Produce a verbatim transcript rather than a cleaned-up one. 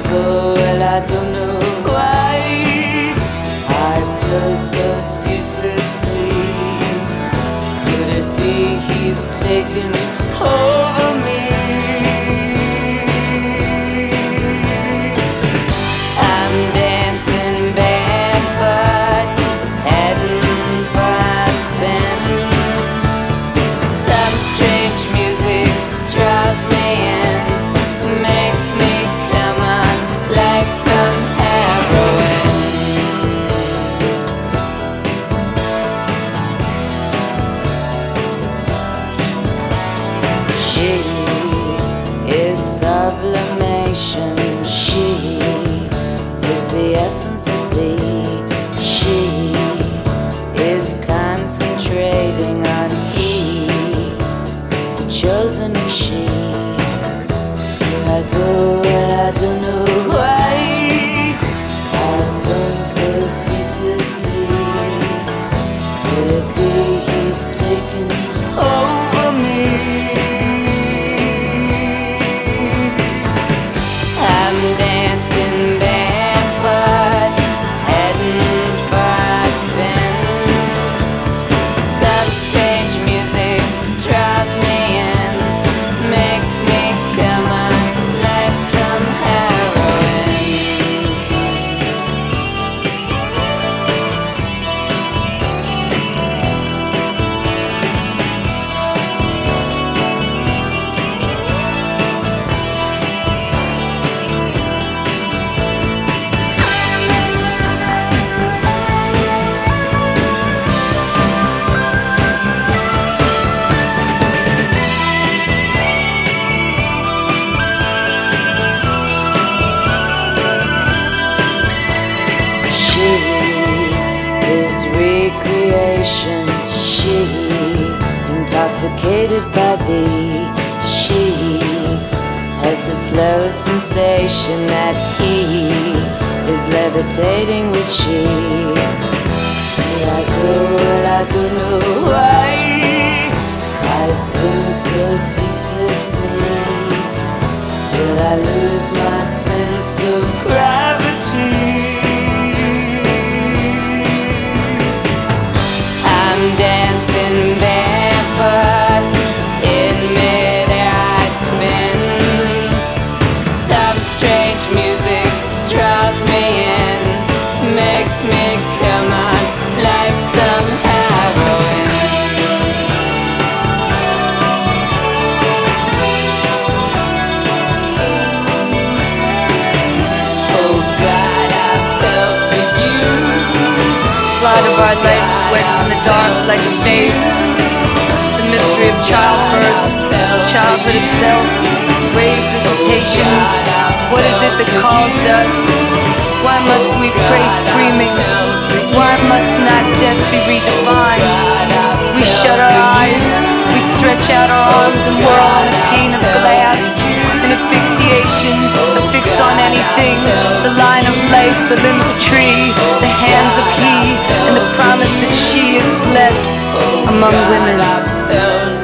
go, well, I don't know why I flow so ceaselessly. Could it be he's taken over me? I'm dancing barefoot, heading for a spin. Some strange music draws me in, makes me come on like some heroin. She is sublimation, she is the essence of thee. She is concentrating on he, the chosen of she. Here I go and I don't know why I spin so ceaselessly. Could it be he's taken over me? I'm dancing barefoot, heading for a spin. Some strange music draws me in, makes me come on like some heroin. She is recreation, she intoxicated by thee. She has the slow sensation that he is levitating with she. Here I go and I don't know why I spin so ceaselessly till I lose my sense of gravity. I'm dancing barefoot, in midair I spin. Some strange music draws me in, makes me come on like some heroin. Oh God, I fell for you. Light of our life sweats in the dark like a face. The mystery of childbirth, childhood itself, grave visitations. What is it that calls us? Why must we pray screaming? Why must not death be redefined? We shut our eyes, we stretch out our arms and whirl on a pane of glass. An asphyxiation, a fix on anything. The line of life, the limb of tree, the hands of he, and the promise that she is blessed among women.